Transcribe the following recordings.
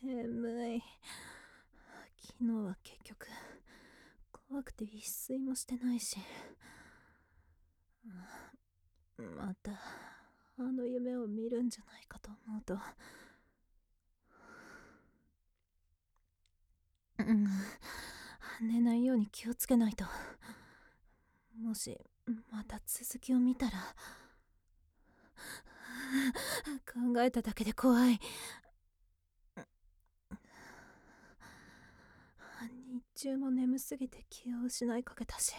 眠い。昨日は結局怖くて一睡もしてないし、またあの夢を見るんじゃないかと思うと、寝ないように気をつけないと。もしまた続きを見たら、考えただけで怖い。日中も眠すぎて気を失いかけたし、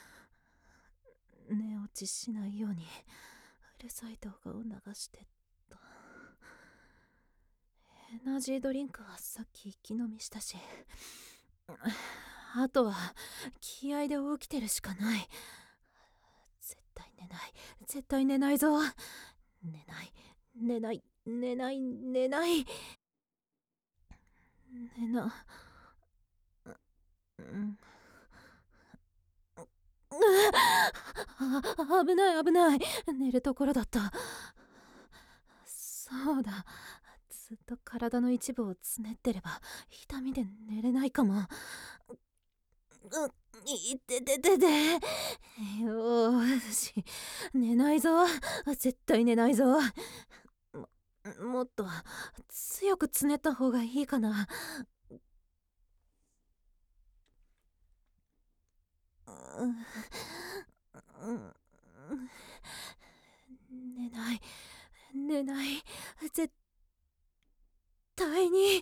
寝落ちしないようにうるさい動画を流してと。エナジードリンクはさっき一気飲みしたし、あとは気合で起きてるしかない。絶対寝ない、絶対寝ないぞ。寝ない寝ない寝ない寝ない。寝な、危ない危ない、寝るところだった。そうだ、ずっと体の一部をつねってれば痛みで寝れないかも。いてててて、よし、寝ないぞ、絶対寝ないぞ。もっと強くつねった方がいいかな。寝ない寝ない、絶対に。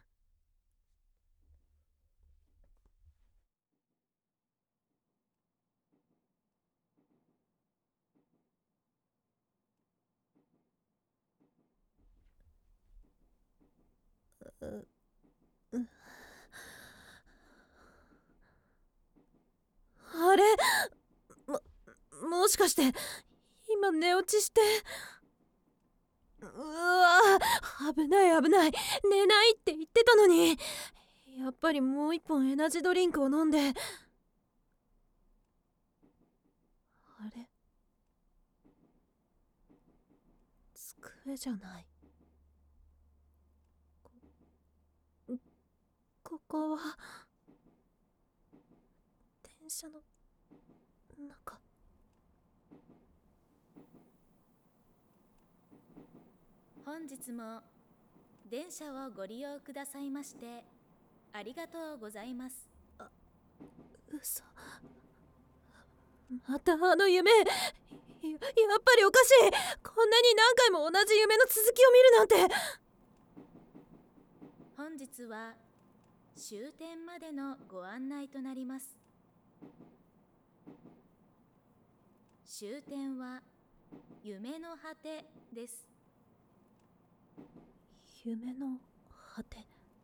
あれ、もしかして今寝落ちして。うわ、危ない危ない、寝ないって言ってたのに。やっぱりもう一本エナジードリンクを飲んで。あれ、机じゃない。ここは電車の中。 本日も電車をご利用くださいましてありがとうございます。 嘘。またあの夢。やっぱりおかしい。こんなに何回も同じ夢の続きを見るなんて。 本日は終点までのご案内となります。終点は夢の果てです。 夢の果て。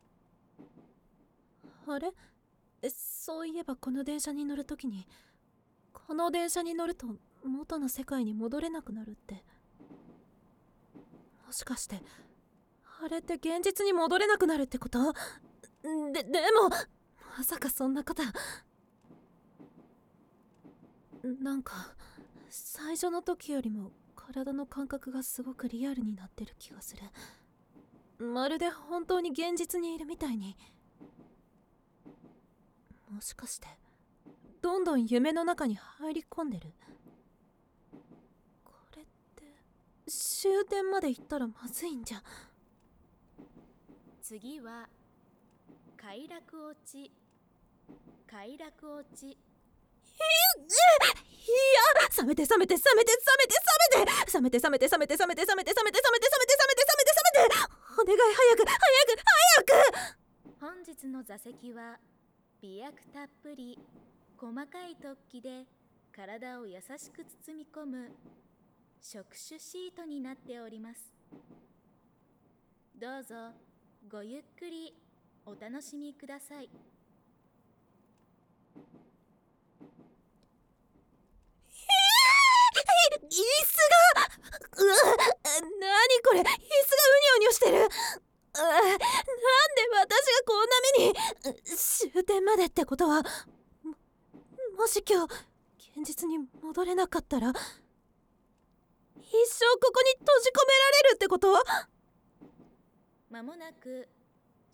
あれ、そういえばこの電車に乗るときに、この電車に乗ると元の世界に戻れなくなるって。もしかしてあれって現実に戻れなくなるってこと？でもまさかそんなこと。なんか最初の時よりも体の感覚がすごくリアルになってる気がする。まるで本当に現実にいるみたいに。もしかしてどんどん夢の中に入り込んでる？これって終点まで行ったらまずいんじゃ。 次は快楽落ち。快楽落ち。 いや、冷めて冷めて冷めて冷めて冷めて冷めて冷めて冷めて冷めて冷めて冷めて冷めて冷めて冷めて冷めて冷めて、お願い早く早く早く。 本日の座席は美薬たっぷり細かい突起で体を優しく包み込む触手シートになっております。どうぞごゆっくりお楽しみください。 椅子が、何これ、椅子がうにょうにょしてる。なんで私がこんな目に。終点までってことは、もし今日現実に戻れなかったら、一生ここに閉じ込められるってこと？ まもなく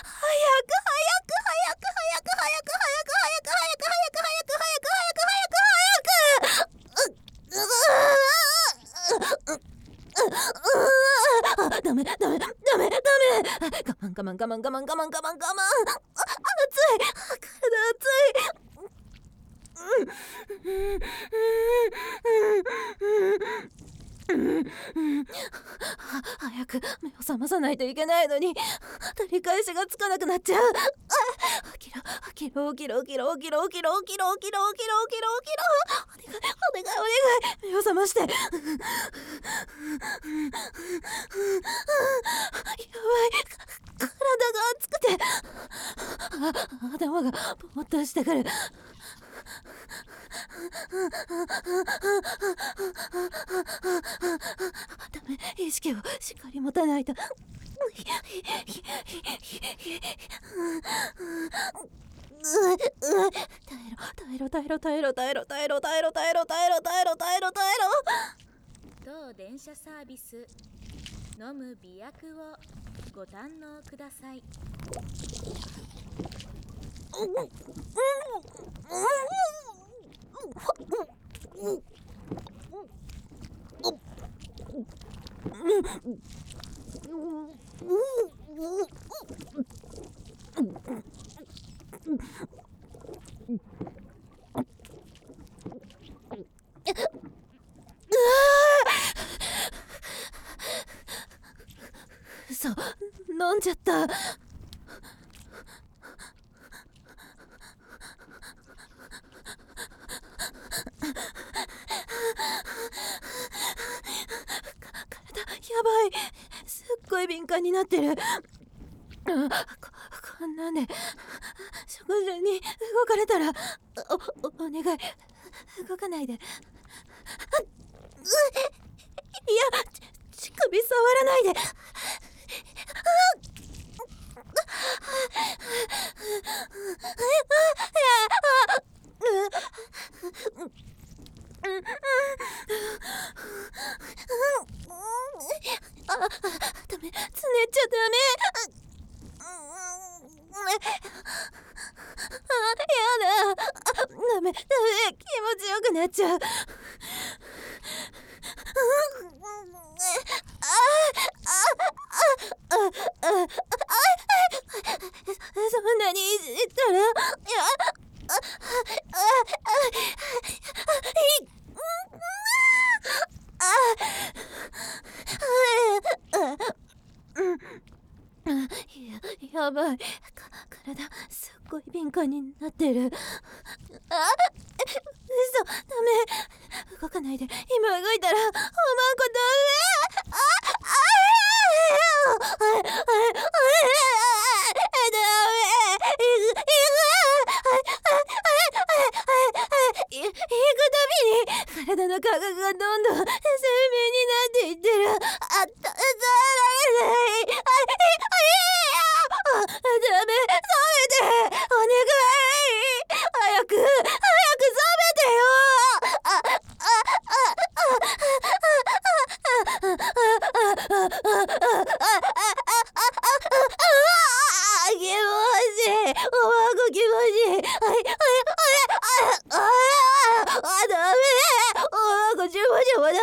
ダメダメダメダメ。我慢我慢我慢我慢我慢我慢我慢。熱い、体熱い。早く目を覚まさないといけないのに、取り返しがつかなくなっちゃう。起きろ起きろ起きろ起きろ起きろ起きろ起きろ起きろ起きろ起きろ起きろ。お願いお願いお願い、目を覚まして。やばい、体が熱くて頭がぼーっとしてくる。ダメ、意識をしっかり持たないと。耐えろ耐えろ耐えろ耐えろ耐えろ耐えろ耐えろ耐えろ耐えろ耐えろ耐えろ。 当電車サービス飲む美薬をご堪能ください。 嘘、飲んじゃった。体やばい、すっごい敏感になってる。こんなんで食事に動かれたら、お願い、動かないで。いや、乳首触らないで。ダメ、つねっちゃダメ。やだ、ダメダメ、気持ちよくなっちゃう。そんなにいじったら、やばい、体すっごい敏感になってる。嘘、ダメ、 動かないで。今動いたらおまんこダメ。行くたびに体の感覚がどんどん鮮明になっていってる。耐えられない。ダメ、冷めて、お願い。早く冷めてよ。気持ちいい。おまんこ気持ちいい。ダメ。おまんこちゅもちゅもダメ。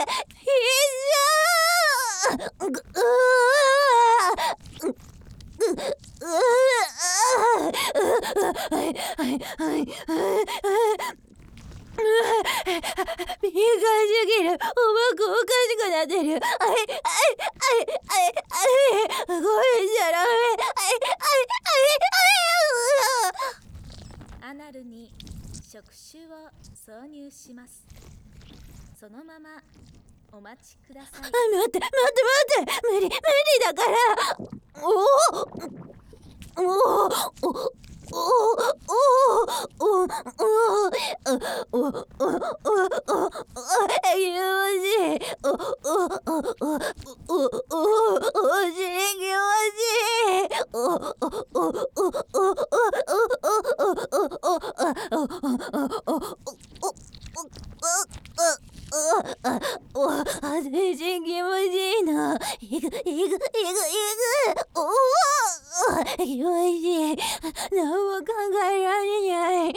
敏感すぎる。おまんこおかしくなってる。ごめんじゃダメ。 アナルに触手を挿入します。そのままお待ちください。 待って無理だから。全身気持ちいいな。気持ちいい。何も考えられない。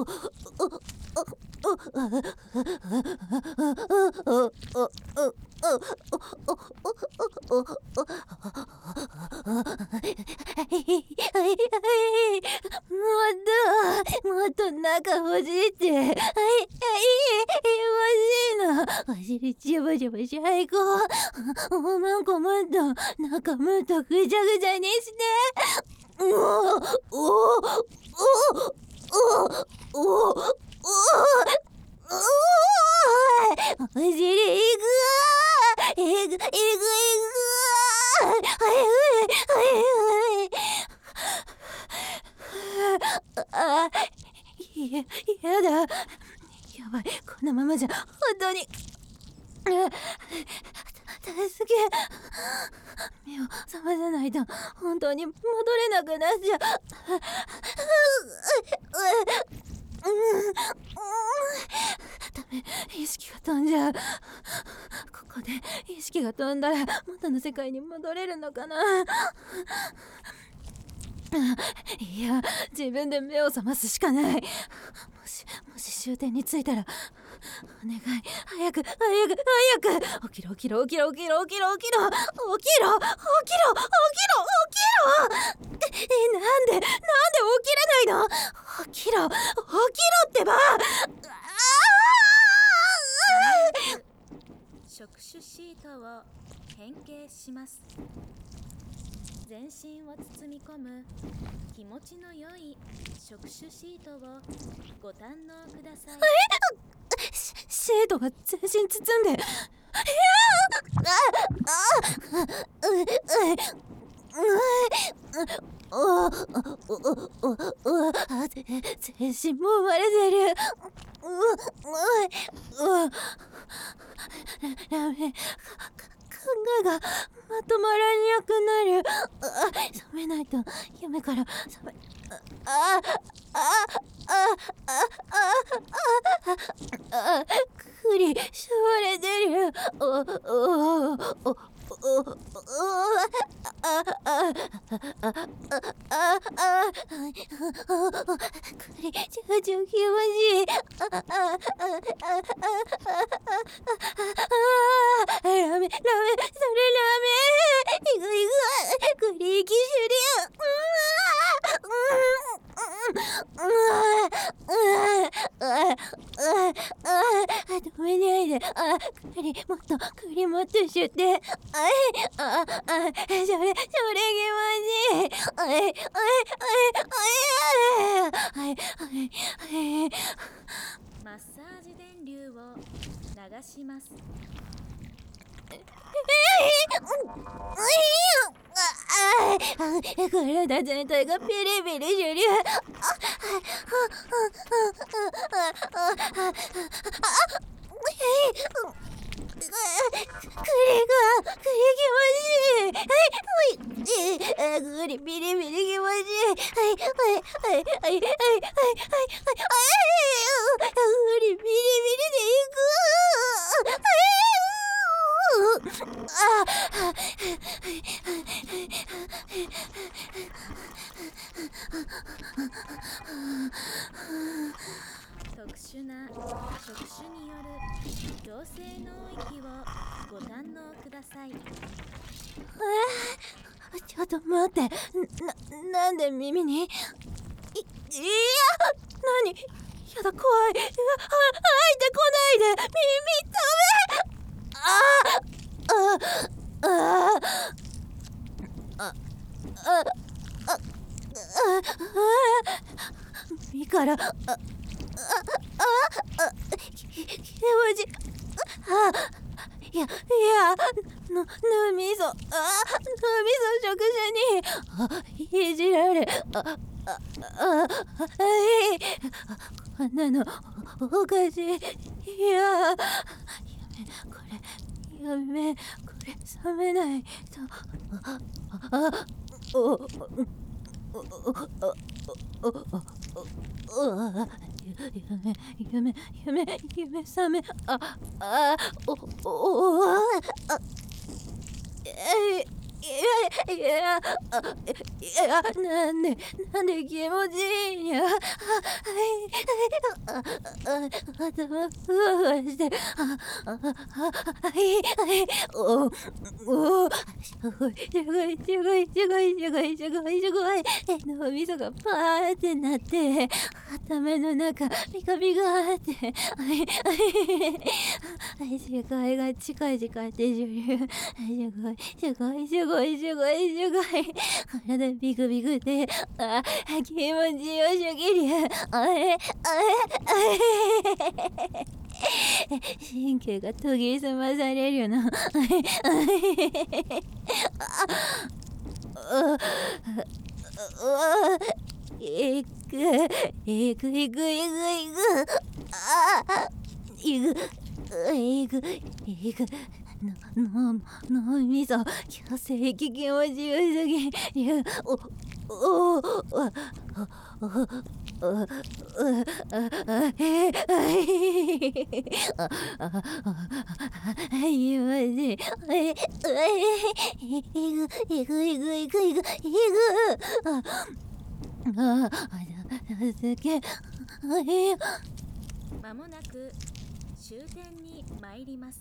もっと中ほじって。気持ちいいな。お尻ジュブジュブ最高。おまんこもっと中もっとぐちゃぐちゃにして。お尻いく。やだ。やばい。このままじゃ本当に。助け。目を覚まさないと本当に戻れなくなっちゃう。ダメ、意識が飛んじゃう。ここで意識が飛んだら元の世界に戻れるのかな。いや、自分で目を覚ますしかない。もし終点に着いたら、お願い、早く。起きろ。なんで起きれないの。起きろってば。 触手シートを変形します。全身を包み込む気持ちの良い触手シートをご堪能ください。 シートが全身包んで。全身も生まれてる。ダメ。考えがまとまらなくなる。覚めないと。夢から覚め。栗しわれてる。栗ちょ気持ちいい。ラメそれラメ。いく栗息シュリ止めないで。栗もっとしゅって。それ気持ちいい。 マッサージ電流吸を流します。 体全体がピリピリジュリュ。グリピリピリ気持ちいい。はいはいはいはいはいはいはいはいグリピリピリでいく。 特殊な触手による妖精の息をご堪能ください。 ちょっと待って、なんで耳に？いや、何？やだ、怖い。入ってこないで。耳耳から気持ちいや脳みそ触手にいじられこんなのおかしい。いややめこれ冷めないと夢覚めいやなんで気持ちいいんや。頭ふわふわして脳みそがパーってなって頭の中ピカピカって世界が近いってジュリュすごい体ビクビクで気持ちよしぎり神経が研ぎ澄まされるよな。いく脳みそ虚勢気持ちよすぎる。 まもなく終点に参ります。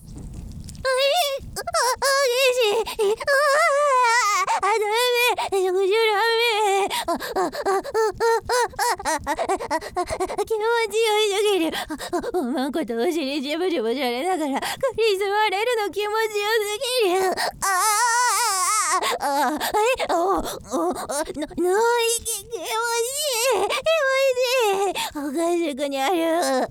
気持ちよすぎる。おまんことお尻ジブジブされながらクリスマれるの気持ちよすぎる。気持ちいい。おかしくにある。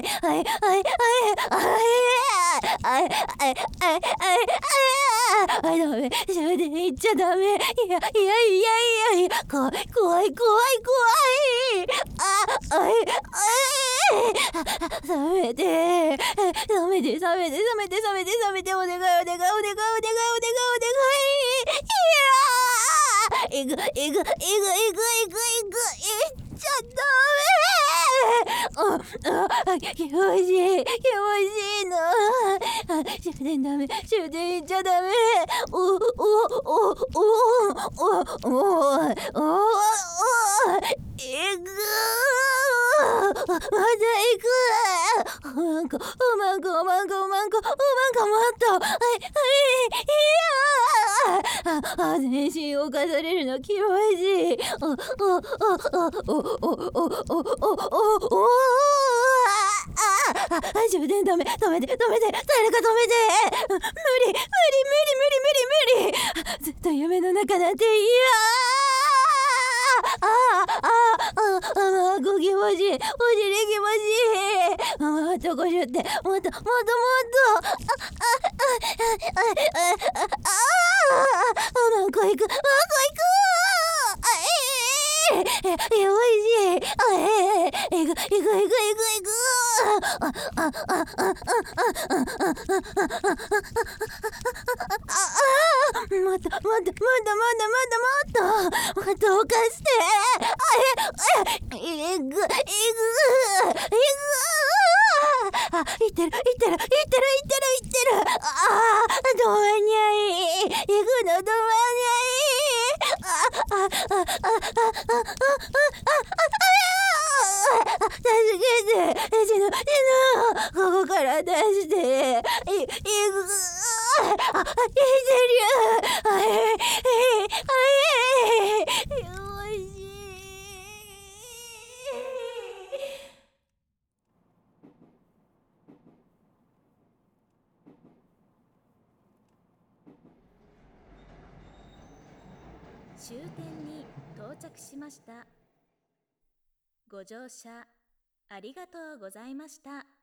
ダメ、終電行っちゃダメ。いや怖い。冷めてお願い。いくちゃダメ。気持ちいいの。終電行っちゃダメ。まだ行く。おまんこもっと。全身をかされるの気持ちいい。充電止めて。誰か止めて。無理。ずっと夢の中なんてご気持ちいい。お尻気持ちいい。またとこしゅって、もっとあマンコ行くおいしい行くもっとおかしていってるどまにゃい行くのどまにゃい助けて死ぬここから出していく生きてるよし終点に到着しました。ご乗車ありがとうございました。